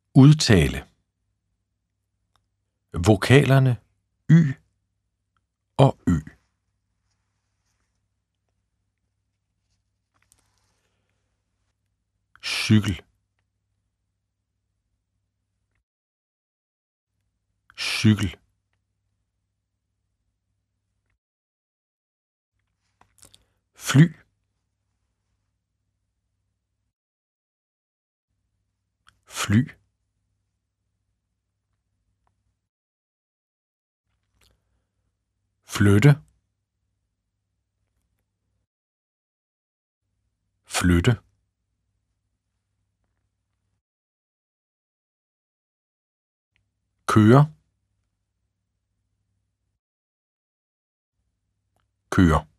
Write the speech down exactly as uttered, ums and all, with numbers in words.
Udtale. Vokalerne y og ø. Cykel, cykel. Fly, fly. Flytte, flytte. Køre, køre.